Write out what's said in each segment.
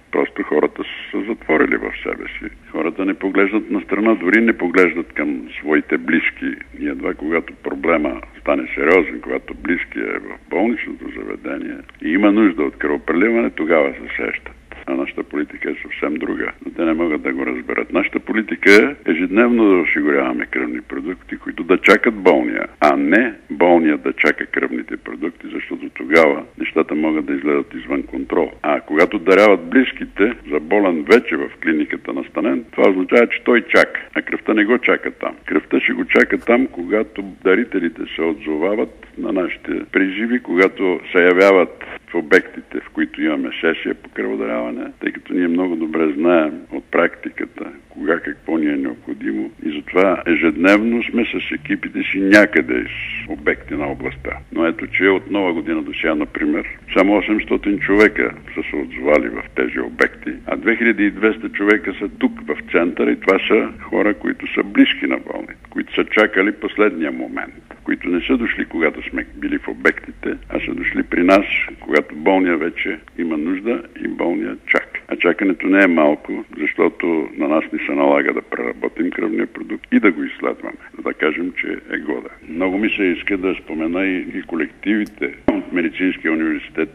Просто хората са затворили в себе си. Хората не поглеждат на страна, дори не поглеждат към своите близки. И едва когато проблема стане сериозен, когато близкия е в болничното заведение и има нужда от кръвопреливане, тогава се сещат. А нашата политика е съвсем друга. Но те не могат да го разберат. Нашата политика е ежедневно да осигуряваме кръвни продукти, които да чакат болния, а не болния да чака кръвните продукти, защото тогава нещата могат да изгледат извън контрол. А когато даряват близките за болен вече в клиниката настанен, това означава, че той чака, а кръвта не го чака там. Кръвта ще го чака там, когато дарителите се отзовават на нашите призиви, когато се явяват в обектите, в които имаме сесия по кръводаряване, тъй като ние много добре знаем от практиката кога какво ни е необходимо и затова ежедневно сме с екипите си някъде из обекти на областта. Но ето, че от нова година до сега, например, само 800 човека са се отзовали в тези обекти, а 2200 човека са тук в центъра и това са хора, които са близки на болните, които са чакали последния момент, които не са дошли, когато сме били в обектите, а са дошли при нас, когато болния вече има нужда и болния чака. А чакането не е малко, защото на нас ни се налага да преработим кръвния продукт и да го изследваме, за да кажем, че е годен. Много ми се иска да спомена и колективите от Медицинския университет.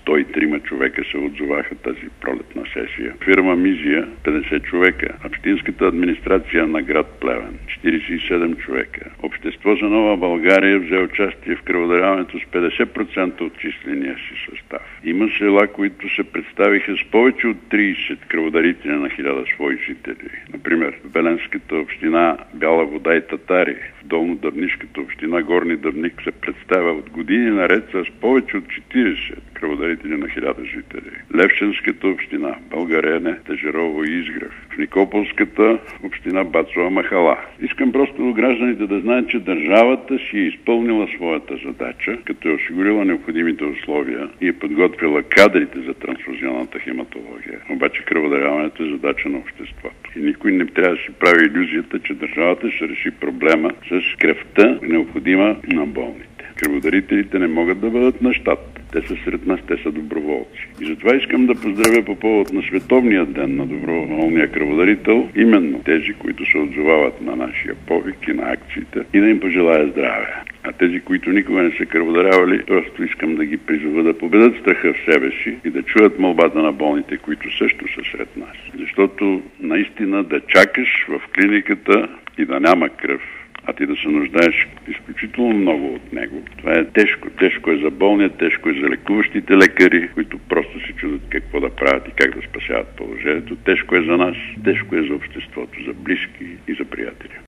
103 човека се отзоваха тази пролетна сесия. Фирма Мизия 50 човека. Общинската администрация на град Плевен 47 човека. Общество за нова България взе участие в кръводаряването с 50% от числения си състав. Има села, които се представиха с повече от 30 кръводарители на 1000 свои жители. Например, в Беленската община Бяла вода и Татари, в Долнодъбнишката община Горни Дъбник се представя от години наред с повече от 40 кръводарители на 1000 жители. Левченската община Българене, Тежерово и Изгрев. В Никополската община Бацова махала. Искам просто гражданите да знаят, че държавата си е изпълнила своята задача, като е осигурила необходимите условия и е подготвила кадрите за трансфузионната хематология. Обаче кръводаряването е задача на обществото. И никой не трябва да си прави илюзията, че държавата ще реши проблема с кръвта, необходима на болните. Кръводарителите не могат да бъдат на щат. Те са сред нас, те са доброволци. И затова искам да поздравя по повод на Световния ден на доброволния кръводарител именно тези, които се отзовават на нашия повик и на акциите и да им пожелая здраве. А тези, които никога не са кръводарявали, просто искам да ги призова да победят страха в себе си и да чуят молбата на болните, които също са сред нас. Защото наистина да чакаш в клиниката и да няма кръв, а ти да се нуждаеш изключително много от него. Това е тежко. Тежко е за болния, тежко е за лекуващите лекари, които просто се чудят какво да правят и как да спасяват положението. Тежко е за нас, тежко е за обществото, за близки и за приятели.